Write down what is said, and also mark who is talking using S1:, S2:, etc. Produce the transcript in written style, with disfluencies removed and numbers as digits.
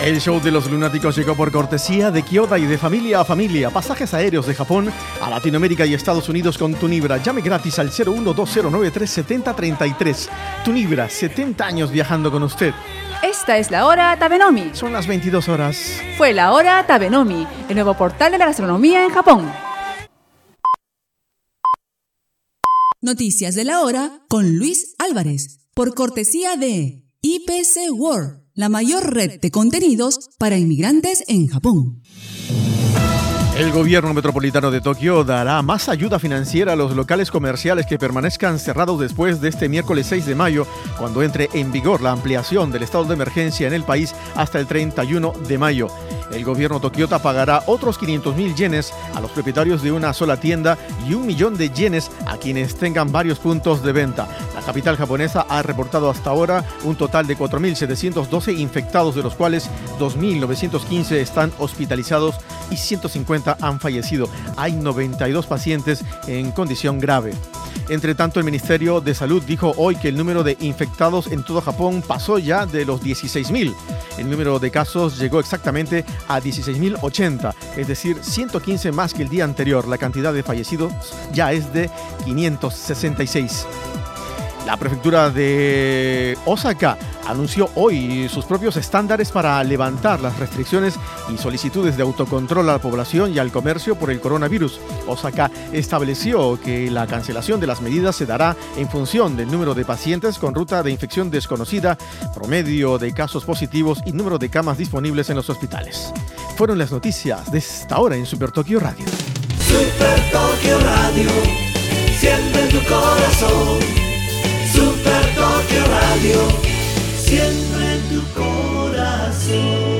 S1: El show de los lunáticos llegó por cortesía de Kyoda y de Familia a Familia. Pasajes aéreos de Japón a Latinoamérica y Estados Unidos con Tunibra. Llame gratis al 0120937033. Tunibra, 70 años viajando con usted.
S2: Esta es la hora Tabenomi.
S1: Son las 22 horas.
S2: Fue la hora Tabenomi, el nuevo portal de la gastronomía en Japón.
S3: Noticias de la hora con Luis Álvarez, por cortesía de IPC World, la mayor red de contenidos para inmigrantes en Japón.
S1: El gobierno metropolitano de Tokio dará más ayuda financiera a los locales comerciales que permanezcan cerrados después de este miércoles 6 de mayo, cuando entre en vigor la ampliación del estado de emergencia en el país hasta el 31 de mayo. El gobierno tokiota pagará otros 500,000 yenes a los propietarios de una sola tienda y 1,000,000 de yenes a quienes tengan varios puntos de venta. La capital japonesa ha reportado hasta ahora un total de 4.712 infectados, de los cuales 2.915 están hospitalizados y 150 han fallecido. Hay 92 pacientes en condición grave. Entre tanto, el Ministerio de Salud dijo hoy que el número de infectados en todo Japón pasó ya de los 16,000. El número de casos llegó exactamente a 16,080, es decir, 115 más que el día anterior. La cantidad de fallecidos ya es de 566. La prefectura de Osaka anunció hoy sus propios estándares para levantar las restricciones y solicitudes de autocontrol a la población y al comercio por el coronavirus. Osaka estableció que la cancelación de las medidas se dará en función del número de pacientes con ruta de infección desconocida, promedio de casos positivos y número de camas disponibles en los hospitales. Fueron las noticias de esta hora en Super Tokyo Radio.
S4: Super Tokyo Radio, siempre en tu corazón. Super Tokyo Radio, siempre en tu corazón.